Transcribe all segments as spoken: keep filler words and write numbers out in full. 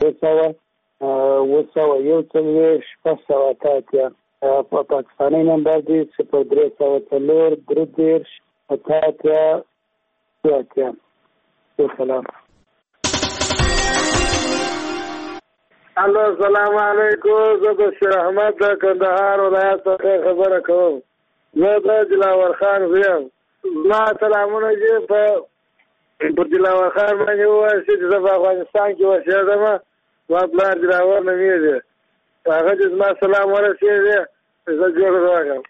سوه اوه سوه یو څلوېښت شپږ سوه اته اتیا. په پاکستاني نمبر دی صفر درې سوه څلور درې دېرش اته اتیا دوه اتیا. سلام. الو السلام علیکم. زه د شیر احمد د کندهار ولایت څخه خبره کوم. زه د دلاور خان زویم. زما سلامونه چې په پر دلاور خان باندې ووایي چې زه په افغانستان کې اوسېږم. زما پلار دلاور نومېږي. هغه چې زما سلام ورسېږي زه جوړ راغلم.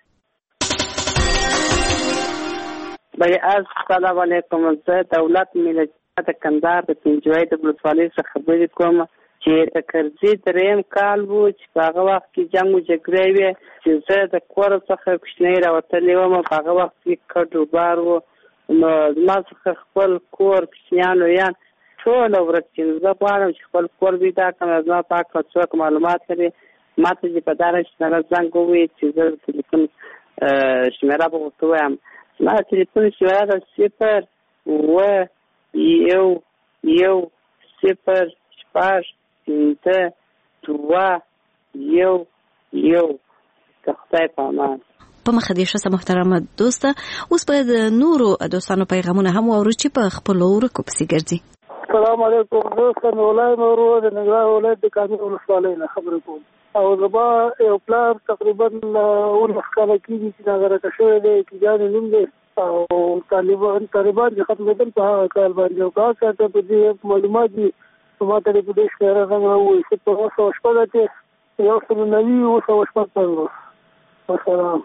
بھائی السلام علیکم. زه دولت ملت د کندهار د پنجوایي د ولسوالۍ څخه خبرې کوم چې د کرزي درېیم کال و چې په هغه وخت کې جنګ و جګړې وې چې زه د کور څخه کوچنۍ راوتلې وم. په هغه وخت کې کډ وبار و نو زما څخه خپل کور کوچنیان لویان ټوله ورک شي. زه غواړم چې خپل کور پیدا کړم. زما په هکله څوک معلومات لري ما ته چې په دغه شمېره زنګ ووایي چې زه د تلیفون شمېره به ورته ووایم. زما د تلیفون شمېره ده صفر اوه یو یو صفر شپږ پنځه دوه یو یو. که خدای په امان. په مخه دې ښه محترمه دوسته. اوس باید نورو دوستانو پیغامونه هم واورو چې په خپلو ورکو پسې ګرځي. السلام علیکم. زه سمیع الله نورو د ننګرهار ولایت د کامې ولسوالۍ نه خبرې کوم. او زما یو پلار تقریبا اوولس کاله کېږي چې ناغرقه شوی دی. کیجانې نوم دی او طالبان طالبان چې ختمېدل په هغه کال باندې. او که هر چاته په دې معلومات دي ما ته په دې شمېره رنګ راووایي چې په اوه سوه شپږ اتیا یو سل نوي اوه سوه شپږ پنځوس. والسلام.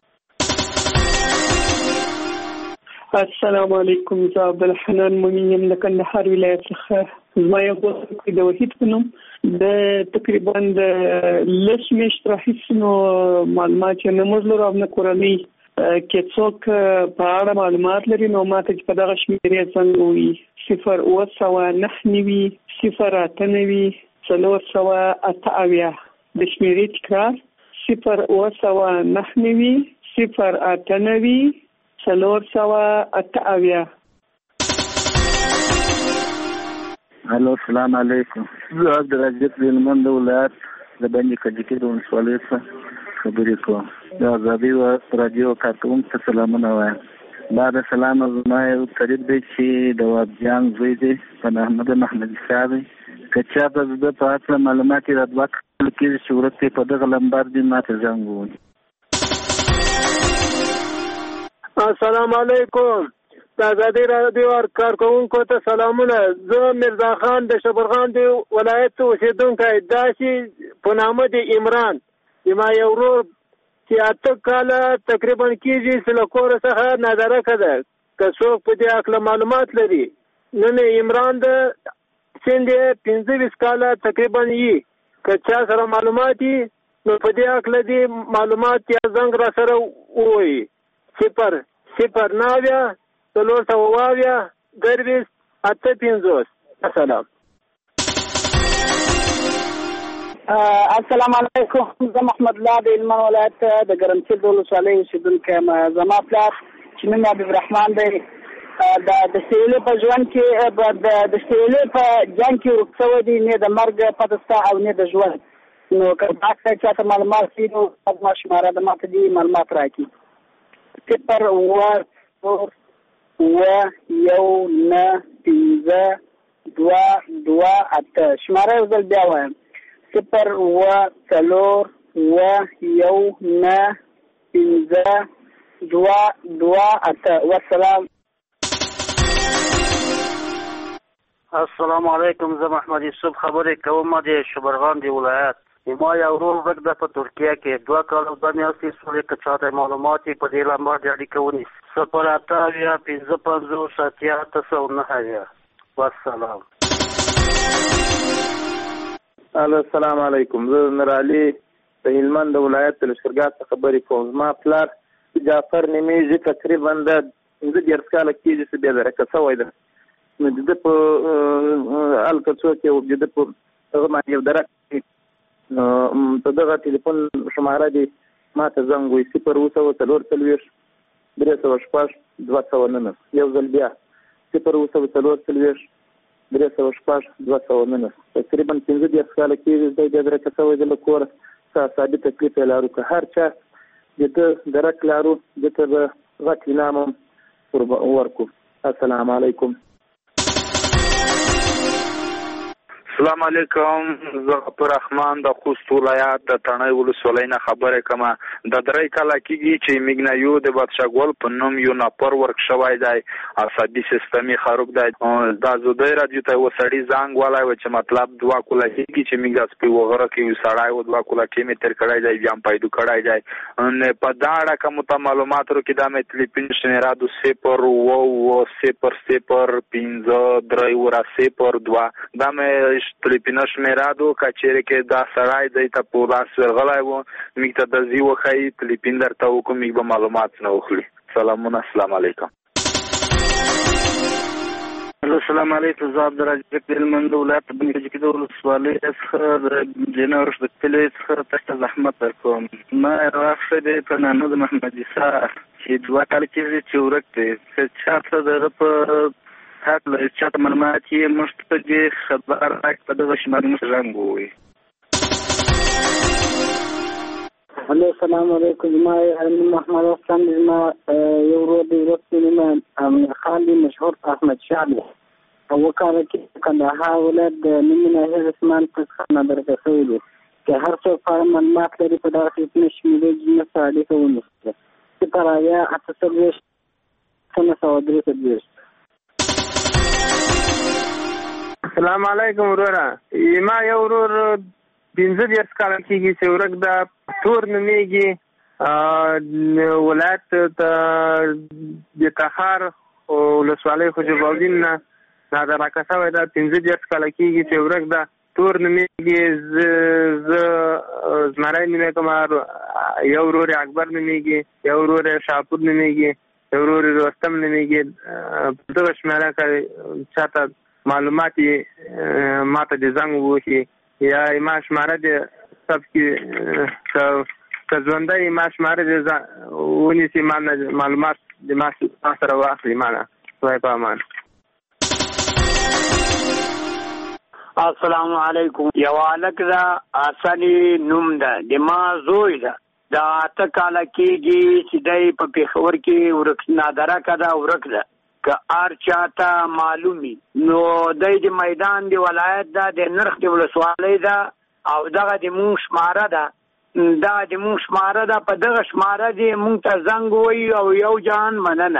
السلام علیکم. زه عبدالحنان مومن یم د کندهار ولایت څخه. زما یو دوست د وحید په نوم د تقریبا د لس میاشتې راهیسې نو معلومات چې نه موږ لرو او نه کورنۍ کې څوک په اړه معلومات لري نو ما ته چې په دغه شمېرې زنګ ووایي صفر اوه سوه نهه نوي صفر اته نوي څلور سوه اته اویا. د شمېرې تکرار صفر اوه سوه نهه نوي صفر اته نوي څلور سوه اته اویا. الو السلام علیکم. زه عبدالعزیز هلمند ولایت د بند کجکي د ولسوالۍ څخه خبرې کوم. د ازادي راډیو کارکوونکو ته سلامونه وایم. بعد سلام زما یو قریب دی چې د وابجان زوی دی په احمد محمدي صاحب. که چا به د په هکله معلومات یې را دوه کال کېږي چې ورک دی په دغه لمبر دی ما ته زنګ ووایي. السلام علیکم. د ازادي راډیو کارکوونکو ته سلامونه. زه مرزا خان د شبرغان دی ولایت اوسېدونکی. دا چې په نامه د عمران زما یو ورور چې اته کاله تقریبا کېږي چې له کوره څخه نادرکه ده. که څوک په دې هکله معلومات لري نن عمران د سند پنځه ویشت کاله تقریبا یي. که چا سره معلومات وي نو په دې هکله دې معلومات یا زنګ را سره ووایي. صفر صفر نوي څلور سوه اویا درویشت اته پنځوس. السلام. السلام علیکم. زه محمد الله د هلمند ولایت د ګرمسیر د ولسوالۍ اوسېدونکی یم. زما پلار چې نوم یې حبیب رحمان دی د سیلې په ژوند کې د سیلې په جنګ کې ورک شوی دی. نه د مرګ پته شته او نه د ژوند. نو که دا چاته معلومات وي نو زما شماره ده ماته دې معلومات راکړي. صفر اوه څلور اوه یو نه پنځه دوه دوه اته. شماره یو ځل بیا وایم صفر اوه څلور اوه یو نه پنځه دوه دوه اته. والسلام. السلام علیکم. زه محمد یوسف خبرې کوم د شبرغان دی ولایت. ما یو ورور ورک ده په ترکیه کې. دوه کاله دوه میاشتې شولې. که چاته معلومات یې په دې لمبر د اړیکه ونیسي صفر اته اویا پنځه پنځوس اتیا اته سوه نهه اویا. والسلام. الو السلام علیکم. زه نورعلي د هلمند ولایت د لشکرګاه څخه خبرې کوم. زما پلار جعفر نومېږي. تقریبا د پنځه دېرش کاله کېږي چې بېدرکه شوی ده. نو د ده په هلته څوک یو د ده په هغه باندې یو درک نو په دغه ټلیفون شماره دې ما ته زنګ وایي صفر اوه سوه څلور څلوېښت درې سوه شپږ دوه سوه نهه. یو ځل بیا صفر اوه سوه څلور څلوېښت درې سوه شپږ دوه سوه نولس تقریبا پنځه دېرش کاله کېږي دی بیا درکه شوی دی له کوره ثابت تکلیف یې لرو که هر چا د ده درک لرو ده ته به غټ انعام هم ورکړو. السلام علیکم. السلام علیکم. زه عبدالرحمن د خوست ولایت د تڼۍ ولسوالۍ نه خبرې کوم. د درې کاله کېږي چې میګنایو د بادشاه ګل په نوم یو ناپر ورک شوی دی، عصبي سیستم یې خراب دی. دا زودی راډیو ته یو سړي زنګ ولی و چې مطلب دوه کوله کېږي چې میګ د سپي وغره کې یو سړی و دوه کوله ټیم یې تېر کړی دی، بیا هم پیدا کړی دی. په دا اړه که مو ته معلومات ورکړي دا مې تلیفون شمېره د صفر اوه اوه صفر صفر پنځه درې اوره صفر دوه دا مې تلیفون شمېره دو که چیرې کې دا سړی دی ته په لاس ورغلی و میګ ته د ځي وښایي تلیفون درته وکړو میګ به معلومات نه وخلي. سلامونه. السلام علیکم. السلام علیکم. زه عبدالرزاق د هلمند ولایت د بني کجکي د ولسوالۍ څخه د جنورش د کلي څخه تاسو ته زحمت درکوم. ما راغلی دی په نامه د محمد عیسی چې دوه کاله کېږي چې ورک دی. که چا ته د هغه په حق لري چا ته معلومات یې موږ ته دې خبر راکړي په دغه شمال موږ زنګ ووایي. هلو السلام علیکم. زما محمد حسن زما یو ورور دی ورسته نوم امیر خان دی مشهور احمد شاه دی. اوه کاله کې کندهار ولایت د نیمې ناحیې رسمان څخه نادرکه شوی دی. که هر څوک په اړه معلومات لري په دغه خدمتونه شمېرې جینس سره اړیکه ونیسي. صفر اویا اته څلوېښت څلور سوه درې څلوېښت. السلام علیکم وروره. ما یو ورور پنځه دېرش کاله کېږي چې ورک ده، تور نومېږي، ولایت د تخار ولسوالۍ خوشبالدین نه نادرکه شوی ده. پنځه دېرش کاله کېږي چې ورک ده، تور نومېږي. زه زمری نومې کوم، یو ورور اکبر نومېږي، یو ورور شاپور نومېږي، یو ورور رستم نومېږي. په دغه شمېره که چاته معلومات یې ما ته د زنګ ووهي یا ما شماره د سب کې که ژوندی ما شماره د ونیسي ما معلومات د ما سره واخلي. ما نه خدای په امان. السلام علیکم. یو هلک ده حسني نوم ده، د ما زوی ده، د اته کاله کېږي چې دی په پېښور کې ورک نادرکه ده ورک ده. که هر چاته معلومي نو دی د میدان د ولایت ده، د نرخ د ولسوالۍ ده او دغه د مونږ شماره ده، دغه د مونږ شماره ده. په دغه شماره دې مونږ ته زنګ ووایي او یو جهان مننه.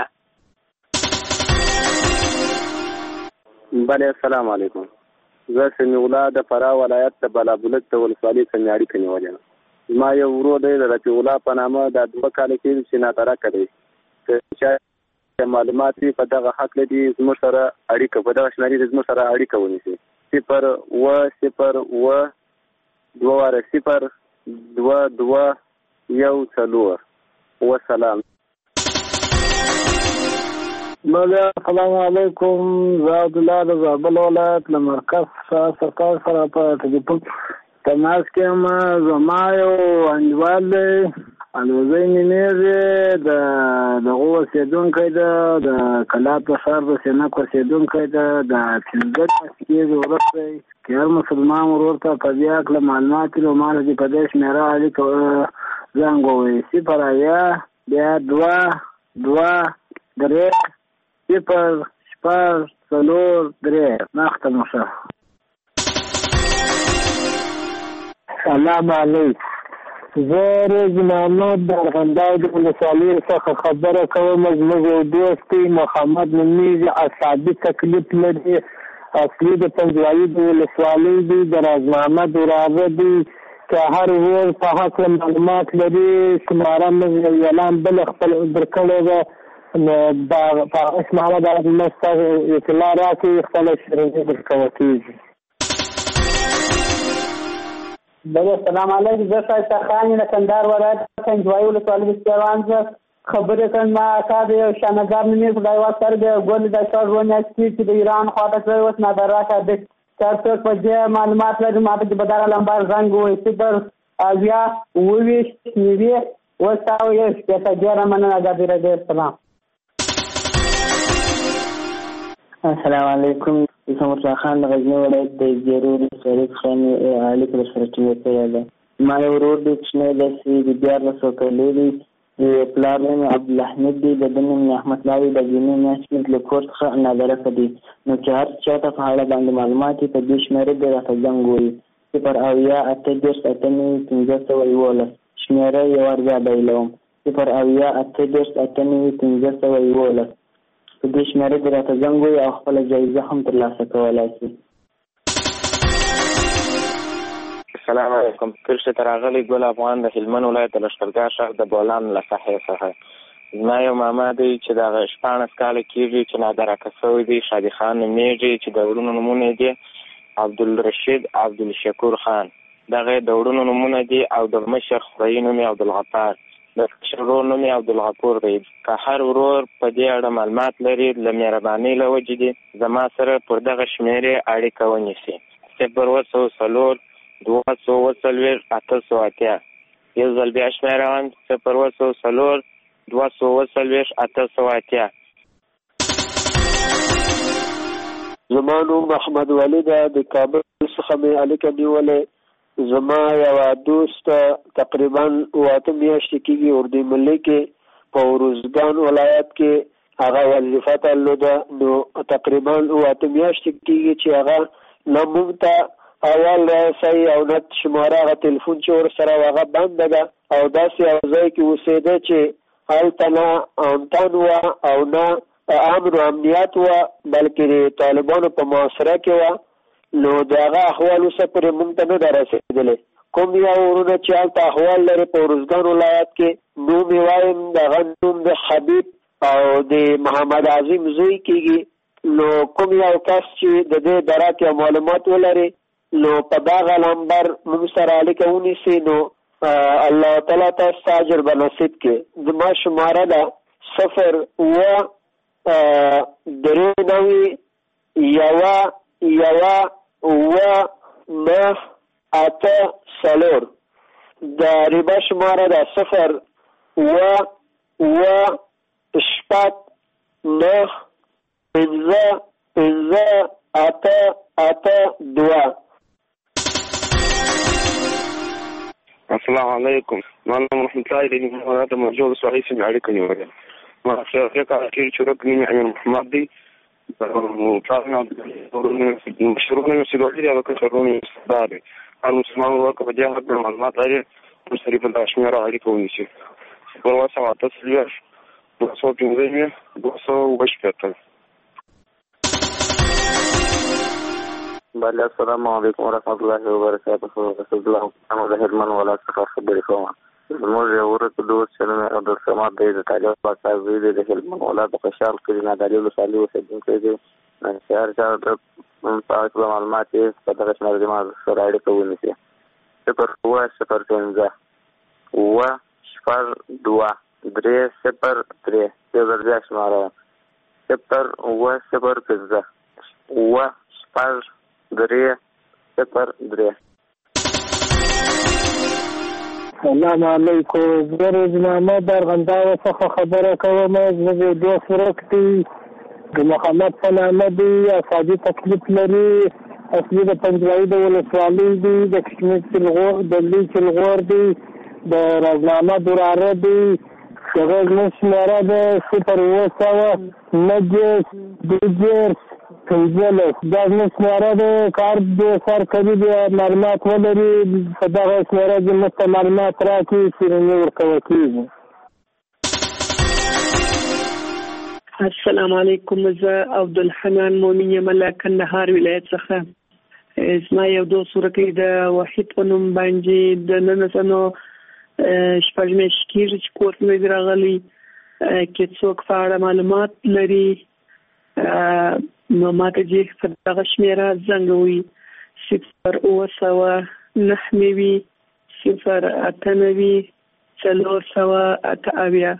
بله السلام علیکم. زه سمیع الله د فراه ولایت د بلابلک د ولسوالۍ څخه اړیکه نیولې یم. زما یو ورور دی د رفیع الله په نامه دا دوه کاله کېږي چې نادرکه دی. که چا معلومات په دغه حق لري زموږ سره اړیکه په دغه شمېرې زموږ سره اړیکه ونیسي. صفر اوه صفر اوه دوه واره صفر دوه دوه یو څلور. وسلام. بله السلام علیکم. زه عبدالله د زابل ولایت له مرکز سرکار سره په ټلیفون تماس کې یم. زما یو انډیوال دی الوزی نومېږي، د دغه اوسېدونکی ده، د کلات په ښار د سینک اوسېدونکی ده، د پنځه میاشتې کېږي ورک دی. که هر مسلمان ورور ته په دې هکله معلومات وي نو ما ته دې په دې شمېره اړیکه زنګ ووایي. صفر اویا بیا دوه دوه درې صفر شپږ څلور درې. نښته مو ښه. سلام علیکم. زه روز محمد د ارغنداو د ولسوالۍ څخه خبره کوم. زموږ یو دوست دی محمد نومېږي، عصبي تکلیف لري، اصلي د پنجوایي د ولسوالۍ دی، د راز محمد وراره دی. که هر ورور په هکله معلومات لري شماره موږ یو اعلان بل خپل درکړی ده نو په هغه شماره باید موږ ته اطلاع راکړي، خپله شرعي درکوه کېږي. بله السلام علیکم. زه شایسته خان له کندهار ولایت پنجوایي ولسوالۍ د سیوان څخه خبرې کوم. ما اکا د یو شانګار نومېږي، خدای واسطه د ګل د شپږ اووه میاشتې چې د ایران خواته شوی اوس نادرکه دی. که هر څوک په دې معلومات لري ما ته په دغه لمبر زنګ ووایي. صفر اویا اوه ویشت نوي اوه سوه یو شپېته. ډېره مننه. ازادي راډیو. السلام. السلام علیکم. محمد خان د غزنی ولایت د زیرو ولسوالۍ څخه مې اړیکه درسره ټینګه کړې ده. ما یو ورور دی کوچنی دی چې د دیارلسو کالو دی. د پلار نوم یې عبدالحمید دی، د ده نوم یې احمدالله دی. د جنۍ میاشت مې له کور څخه نادرکه دی. نو چې هر چا ته په اړه باندې معلومات یې په دې شمېره دی راته زنګ ووایي. صفر اویا اته دېرش اته نوي پنځه سوه یولس شمېره یو وار بیا بایلوم. صفر اویا اته دېرش اته نوي پنځه سوه یولس په دې شمېره دې راته زنګ ووایي او خپله جایزه هم ترلاسه کولی شي. السلام علیکم. کرښې ته راغلی ګل افغان د هلمند ولایت د لښکرګاه ښار د بولان له ساحې څخه. زما یو ماما دی چې د هغه شپاړس کاله کېږي چې نادرکه شوی دی. شادي خان نومېږي چې د وروڼو نومونه دي عبدالرشید عبدالشکور خان. دغه د وروڼو نومونه دي او د مشر خوریي نوم یې عبدالغفار، د کشر ورور نوم یې عبدالغفور دی. که هر ورور په دې اړه معلومات لري له مهربانۍ له وجې دي زما سره پر دغه شمېرې اړیکه ونیسي. صفر اووه سوه څلور دوه سوه اووه څلوېښت اته سوه اتیا. یو ځل بیا شمېرم صفر اووه سوه څلور دوه سوه اووه څلوېښت اته سوه اتیا. زما نوم احمد ولی ده، د کابل څخه مې اړیکه نیولې. زما یوه دوست تقریبا اوه اته میاشتې کېږي اردو ملي کې په ارزګان ولایت کې هغه وظیفه درلوده. نو تقریبا اوه اته میاشتې کېږي چې هغه نه موږ ته اول رسوي او نه شماره هغه تلیفون چې ورسره هغه بنده ده او داسې یو ځای کې اوسېده چې هلته نه امتن وه او نه امن و امنیت وه بلکې د طالبانو په معاصره کې وه. نو د هغه احوال اوسه پورې موږ ته نه ده رسېدلی. کوم یو ورونه چې هلته احوال لري په ارزګان ولایت کې نوم یې وایم د هغه نوم د حبیب او د محمد عظیم زوی کېږي. نو کوم یو کس چې د دې درک یا معلومات ولري نو په دغه نمبر موږ سره اړیکه ونیسي نو الله تعالی ته اجر به نصیب کړي. زما شماره ده صفر اوه درې نوي یوه یوه اوه نه اته څلور. د ریبه شماره ده صفر اوه اوه شپږ نه پنځه پنځه اته اته دوه. السلام علیکم. ما نوم رحمت الله دی، د مرجو ولسوالۍ څخه اړیکه نیولې. ما ښه کار کې چې رک نیم امیر محمد دی او پلان د مشروع نوم سیدوړي دی او کشر نوم استاد دی. هر مسلمان ورکه په دې حق معلومات لري نو سړي په داسې شمېره اړیکه ونیسي. صفر اووه سوه اته څلوېښت دوه سوه پنځه نوي دوه سوه اووه شپېته. بله السلام علیکم ورحمت الله وبرکاته. رسول الله محمد د هلمند ولایت څخه خبرې کوم. زموږ یو ورور دوست چې نوم یې عبدالصمد دی د طالب پاک زوی دی د هلمند ولایت په خوشحال کلي نادعلي ولسوالۍ اوسېدونکی دی. چې هر چا د په هکله معلومات یې په دغه شمېره زما سره اړیکه ونیسي. صفر اووه صفر پنځه اووه شپږ دوه درې صفر درې. یو ځل بیا شماره صفر اووه صفر پنځه اووه شپږ درې صفر درې. السلام علیکم. زه روزنامه د ارغنداو څخه خبره کوم. زه د دوست ورک دی د محمد په نامه دی. اسادي تکلیف لري. اصلي د پنجوایي د ولسوالۍ دی. د کشمیر چلغور د لوی چلغور دی. د روزنامه دراره دی. هغه زموږ شمېره ده صفر اووه سوه نهه دېرش دوه دېرش پنځلس. دا زموږ شمېره ده. کار دې سر کوي بیا معلومات ولري په دغه شمېره کې موږ ته معلومات راکړي چې رنې ورکوه کېږي. السلام علیکم. زه عبدالحنان مومن یم له کندهار ولایت څخه. زما یو دوست ورکی د وحید په نوم باندې د ننسنو شپږ میاشتې کېږي چې کور ته مې راغلی کې څوک په اړه معلومات لري نو ما ته چې په دغه شمېره زنګ ووایي. صفر اووه سوه نهه نوي صفر اته نوي څلور سوه اته اویا.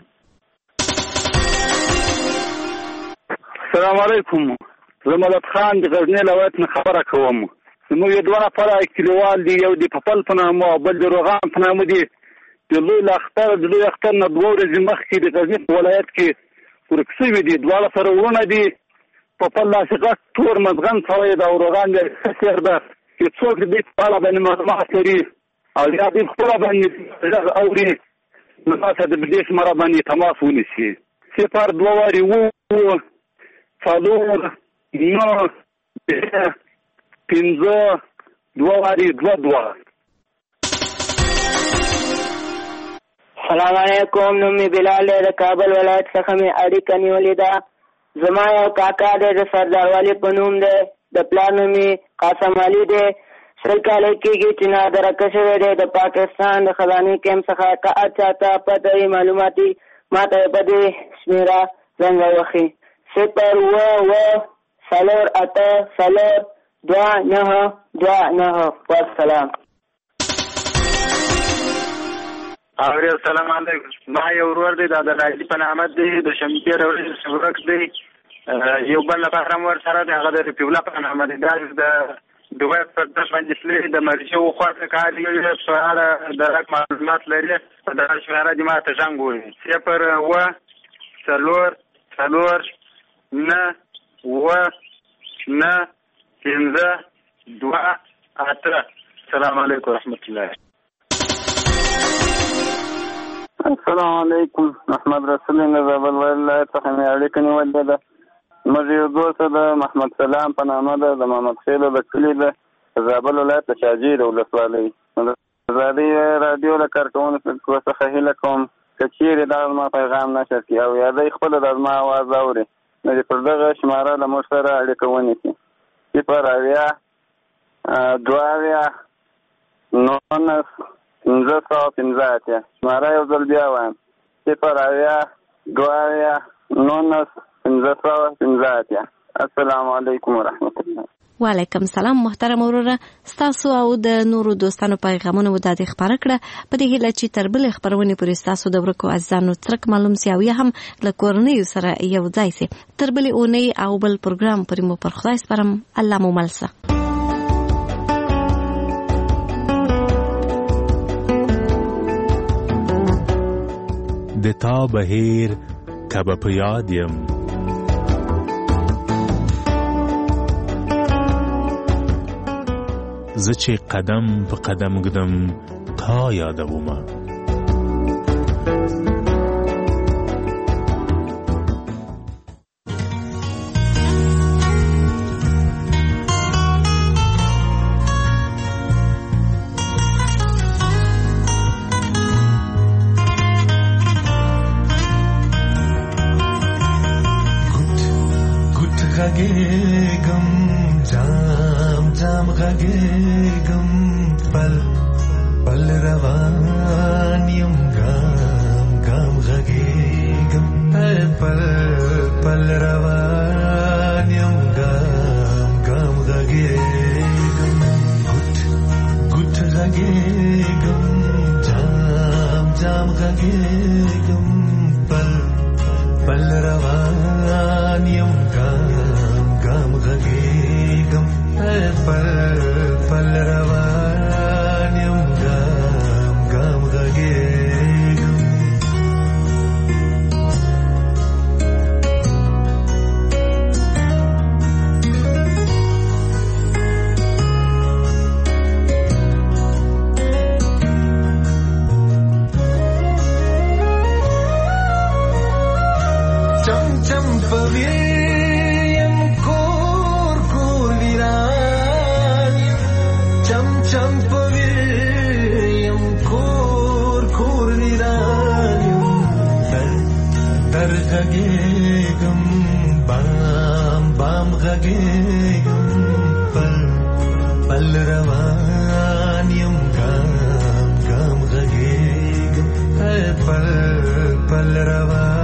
السلام علیکم. زه ملت خان د غزني ولایت نه خبره کوم. زموږ یو دوه نفره کلیوال دي، یو د پپل په نامه او بل د روغان په نامه دي. د لوی اختر د لوی اختر نه دوه ورځې مخکې د غزني په ولایت کې ورک شوي دي. دواړه سره ورونه دي په خپل داسې غټ تور مزغن سوی ده او روغان دی څېر ده چې څوک د دې په اړه باندې معلومات لري او یا دوی خپله باندې غږ اوري نو تاسو د دې شماره باندې تماس ونیسي. صفر دوه وارې اووه څلور نهه درې پنځه دوه وارې دوه دوه. سلام علیکم. نوم مې بلال دی. د کابل ولایت څخه مې اړیکه نیولې ده. زما یو کاکا دی د سردار والي په نوم دی. د پلار نوم یې قاسم علي دی. سل کاله کېږي چې نادرکه شوی دی. د پاکستان د خزانې کیمپ څخه که هر چا ته پته وي معلوماتي ما ته یې په دې شمېره زنګ راوښي. صفر اووه اووه څلور اته څلور دوه نهه دوه نهه. والسلام. اورې السلام علیکم. ما یو ورور دی د عبدالعزیز په نامه دی د شمپیر ورځ شورک دی. یو بل نفر هم ورسره دی هغه د رفیع الله په نامه دی. دا د دوبۍ پر دش باندې تللي د مرجو خواته کار دی په اړه د رق معلومات لري. په دغه شمېره دې ما ته زنګ ووهي. صفر اووه څلور څلور نه اووه نه پنځه دوه اته. السلام علیکم ورحمت الله. السلام علیکم. محمد رسول الله زابل ولایت څخه مې اړیکه نیولې ده. موږ یو دوست ده محمد سلام په نامه ده د محمد خیلو د کلي ده زابل ولایت د شاجوی د ولسوالۍ. ازادي راډیو له کارکوونکو څخه هیله کوم که چیرې دا زما پیغام نشر کړي او یا دی خپله د زما اواز اوري نو د پر دغه شماره له موږ سره اړیکه ونیسي. صفر اویا دوه اویا نولس پنځه سوه پنځه اتیا. شماره یو ځل بیا وایم. صفر اویا دوه اویا نولس پنځه سوه پنځه اتیا. السلام علیکم ورحمت الله. وعلیکم سلام محترم وروره. ستاسو او د نورو دوستانو پیغامونه مو دادې خپاره کړه په دې هیله چې تر بلې خپرونې پورې ستاسو د ورکو عزیزانو څرک معلوم سي او یا هم له کورنیو سره یو ځای سي. تر بلې اونۍ او بل پروګرام پورې مو پر خدای سپارم. الله مو مل شه. د تا بهیر که به په یاد یم زه چې قدم په قدم ږدم تا یادومه. غږېږم جام جام غږېږم پل پل روان یم ګام ګام غږېږم پل پل روان یم ګام ګام غږېږم ګوت ګوت غږېږم جام جام غږېږم پل پل روان یم ګام غږېږم پل پل روان یم ګام ګام غږېږم. چم چم پوي غږېږم بام بام غږېږم پل پل روان یم ګام ګام غږېږم پل پل روان